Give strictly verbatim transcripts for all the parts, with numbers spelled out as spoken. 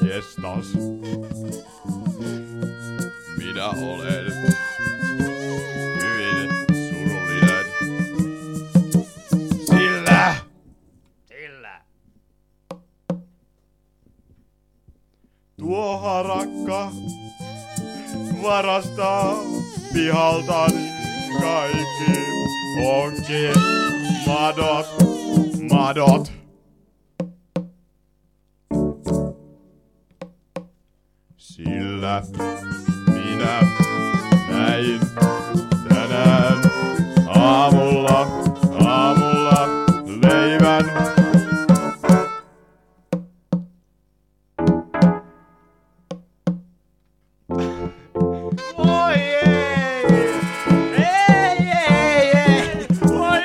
Jestas. Minä olen hyvin surullinen. Sillä. Sillä. Tuo harakka varastaa pihaltani kaikki onkin madot, madot. Sillä minä näin tänään aamulla, aamulla leivän. Oi ei! Ei, ei, ei! Oi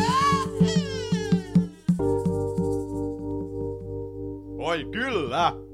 Oi kyllä!